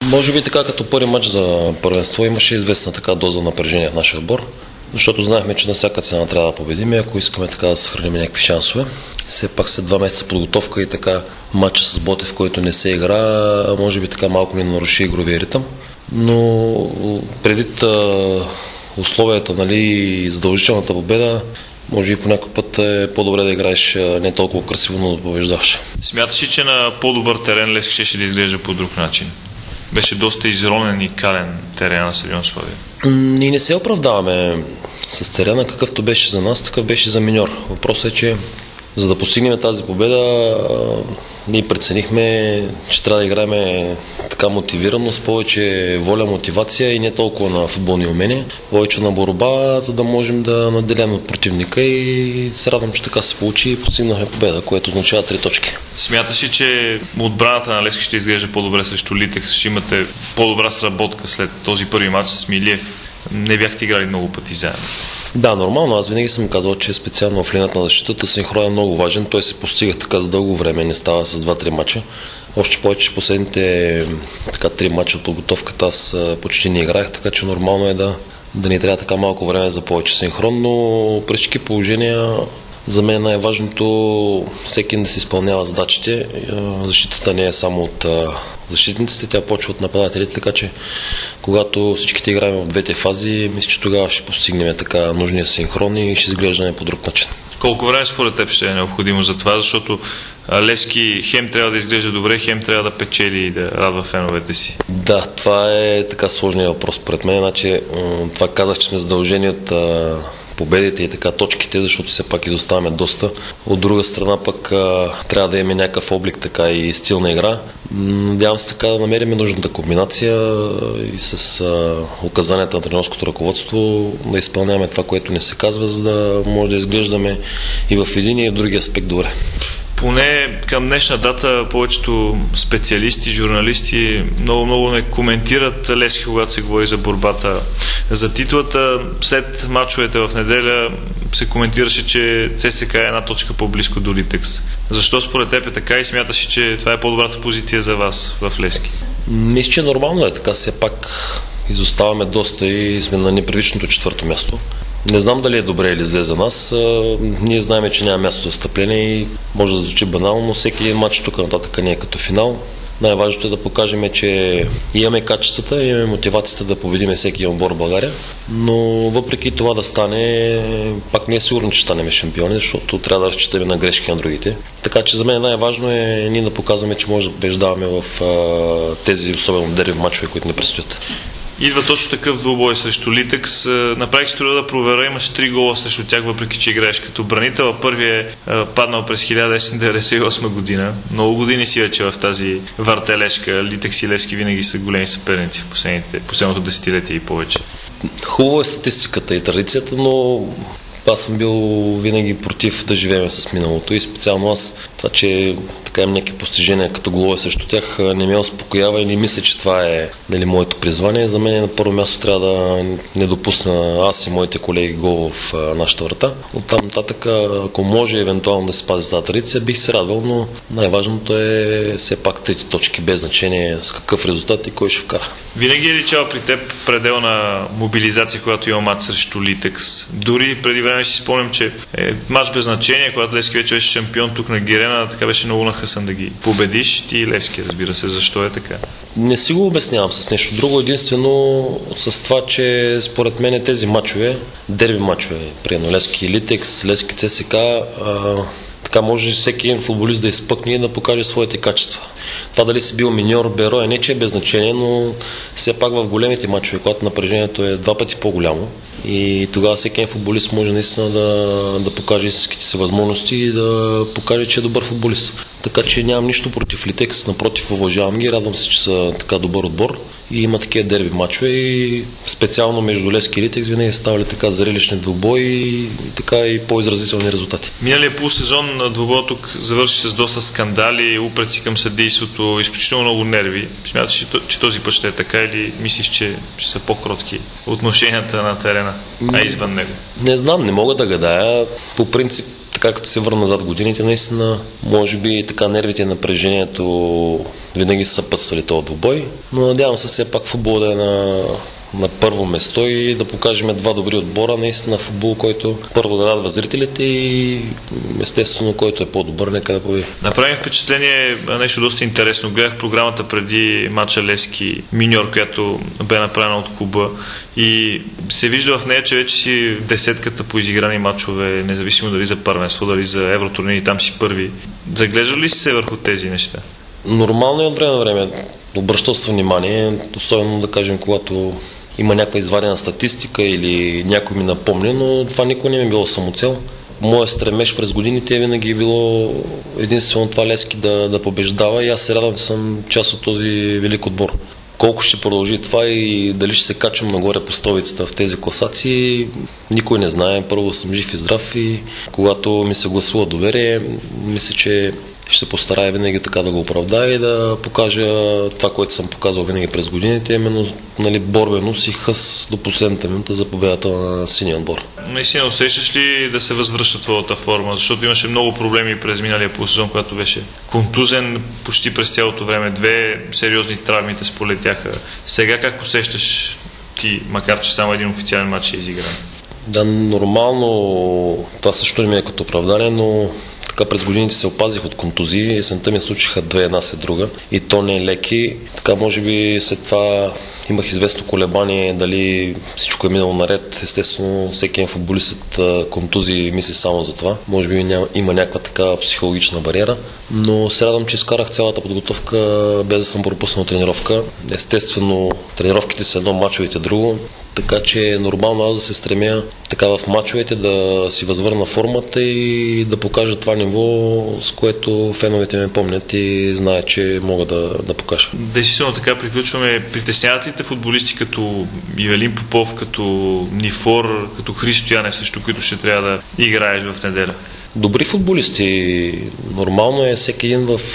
Може би така като първи матч за първенство имаше известна така доза напрежение в нашия отбор, защото знаехме, че на всяка цена трябва да победим, ако искаме така да съхраним някакви шансове. Все пак след 2 месеца подготовка и така матча с Ботев, който не се игра, може би така малко ни наруши игровия ритъм, но предвид условията, нали, задължителната победа, може би по някой път е по-добре да играеш не толкова красиво, но да побеждаваш. Смяташ ли, че на по-добър терен Левски ще да изглежда по друг начин? Беше доста изронен и кален терен на стадион Славия. Ние не се оправдаваме с терена, какъвто беше за нас, такъв беше за Миньор. Въпросът е, че за да постигнем тази победа, ние преценихме, че трябва да играем така мотивирано, с повече воля, мотивация и не толкова на футболни умения, повече на борба, за да можем да наделяме от противника, и се радвам, че така се получи и постигнахме победа, което означава 3 точки. Смяташ ли, че отбраната на Левски ще изглежда по-добре срещу Литекс? Ще имате по-добра сработка след този първи матч с Милиев? Не бяхте играли много пъти заедно. Да, нормално. Аз винаги съм казал, че специално в линията на защитата синхрон е много важен. Той се постига така за дълго време, не става с 2-3 мача. Още повече, че последните 3 мача от подготовката аз почти не играх, така че нормално е да ни трябва така малко време за повече синхрон, но при всички положения за мен най-важното всеки да се изпълнява задачите. Защитата не е само от защитниците, тя почва от нападателите, така че когато всичките играем в двете фази, мисля, че тогава ще постигнем така нужния синхрон и ще изглеждаме по друг начин. Колко време според теб ще е необходимо за това, защото Левски хем трябва да изглежда добре, хем трябва да печели и да радва феновете си? Да, това е така сложният въпрос пред мен. Значи, това казах, че сме задължени от победите и така точките, защото все пак изоставяме доста. От друга страна пък трябва да имаме някакъв облик така и стил на игра. Надявам се така да намерим нужната комбинация и с указанията на тренерското ръководство да изпълняваме това, което ни се казва, за да може да изглеждаме и в един и в други аспект добре. Поне към днешна дата повечето специалисти, журналисти много не коментират Левски, когато се говори за борбата за титлата. След мачовете в неделя се коментираше, че ЦСКА е 1 точка по-близко до Литекс. Защо според теб е така и смяташ, че това е по-добрата позиция за вас в Левски? Мисля, че нормално е така. Все пак изоставаме доста и сме на непривичното 4-то място. Не знам дали е добре или зле за нас. Ние знаем, че няма място за встъпление и може да звучи банално, но всеки един матч тук нататък не е като финал. Най-важното е да покажем, че имаме качествата, имаме мотивацията да победим всеки отбор в България, но въпреки това да стане, пак не е сигурно, че станем шампиони, защото трябва да разчитаме на грешки на другите. Така че за мен най-важно е ние да показваме, че може да побеждаваме в тези особено дерби мачове, които ни предстоят. Идва точно такъв двубой срещу Литекс. Направих си труда да проверя, имаш 3 гола срещу тях, въпреки че играеш като бранител. Първият е паднал през 1998 година. Много години си вече в тази въртележка. Литекс и Левски винаги са големи съперници в последното десетилетие и повече. Хубава е статистиката и традицията, но аз съм бил винаги против да живеем с миналото и специално аз това, че така имам някакви постижения като голове срещу тях, не ме успокоява и не мисля, че това е моето призвание. За мен на първо място трябва да не допусна аз и моите колеги гол в нашата врата. Оттам нататък, ако може евентуално да се спази тази традиция, бих се радвал, но най-важното е все пак 3 точки, без значение с какъв резултат и кой ще вкара. Винаги е личала при теб пределна мобилизация, когато има матч срещу Литекс? Дори преди време си спомням, че матч без значение, когато Левски вече беше шампион тук на Гирена, така беше много нахъсан да ги победиш. Ти Левски, разбира се, защо е така? Не си го обяснявам с нещо друго, единствено с това, че според мен тези матчове, дерби матчове, примерно Левски и Литекс, Левски ЦСКА, така може всеки един футболист да изпъкне и да покаже своите качества. Това дали си бил миньор, берой, не че е без значение, но все пак в големите матчове, когато напрежението е 2 пъти по-голямо и тогава всеки един футболист може наистина да покаже истинските си възможности и да покаже, че е добър футболист. Така че нямам нищо против Литекс, напротив, уважавам ги, радвам се, че са така добър отбор и има такива дерби мачове и специално между Левски и Литекс винаги ставали така зрелищни двубои и така и по-изразителни резултати. Миналия полусезон на двубоя тук завърши с доста скандали, упреци към съдийството, изключително много нерви. Смяташ, че този път ще е така или мислиш, че ще са по-кротки отношенията на терена, а извън него? Не знам, не мога да гадая. По принцип така като се върна назад годините, наистина, може би така нервите и напрежението винаги са съпътствали този двубой, но надявам се все пак футбол да е на първо место и да покажем два добри отбора, наистина футбол, който първо да радва зрителите и естествено, който е по-добър, нека да победи. Направи впечатление нещо доста интересно. Гледах програмата преди мача Левски Миньор, която бе направена от клуба и се вижда в нея, че вече си в десетката по изиграни мачове, независимо дали за първенство, дали за евротурнири, там си първи. Заглежда ли си се върху тези неща? Нормално е от време на време. Обръщал се внимание, особено да кажем, когато има някаква извадена статистика или някой ми напомня, но това никога не ми е било самоцел. Моят стремеж през годините винаги е било единствено това Левски да побеждава и аз се радвам, че съм част от този велик отбор. Колко ще продължи това и дали ще се качвам нагоре по столицата в тези класации, никой не знае. Първо съм жив и здрав и когато ми се гласува доверие, мисля, че ще се постарая винаги така да го оправдая и да покажа това, което съм показвал винаги през годините, именно борбеност и хъс до последната минута за победата на синия отбор. Наистина усещаш ли да се възвръща твоята форма? Защото имаше много проблеми през миналия полусезон, когато беше контузен почти през цялото време. Две сериозни травми те сполетяха. Сега как усещаш ти, макар че само един официален матч е изигран? Да, нормално това също не ми е като оправдание, но така през годините се опазих от контузии. Есента ми случиха две една след друга и то не е леки. Така може би след това имах известно колебание дали всичко е минало наред. Естествено, всеки един футболист от контузии мисли само за това. Може би има някаква така психологична бариера, но се радвам, че изкарах цялата подготовка без да съм пропуснал тренировка. Естествено, тренировките са едно, мачовете друго. Така че е нормално аз да се стремя така в мачовете да си възвърна формата и да покажа това ниво, с което феновете ме помнят и знаят, че мога да покажа. Действително така приключваме. Притесняват ли те футболисти като Ивелин Попов, като Нифор, като Христо Янев, също които ще трябва да играеш в неделя? Добри футболисти. Нормално е всеки един в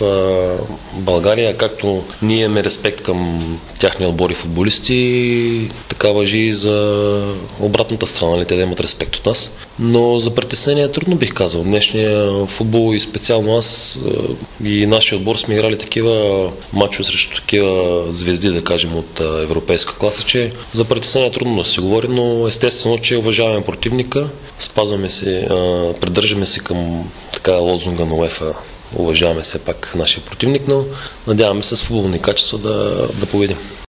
България, както ние имаме респект към тяхния отбор и футболисти, така важи и за обратната страна, те да имат респект от нас. Но за притеснение трудно бих казал. Днешния футбол и специално аз и нашия отбор сме играли такива мачове срещу такива звезди, да кажем, от европейска класа, че за притеснение трудно да се говори, но естествено, че уважаваме противника, спазваме се, придържаме се към така лозунга на УЕФА, уважаваме все пак нашия противник, но надяваме се с футболни качества да победим.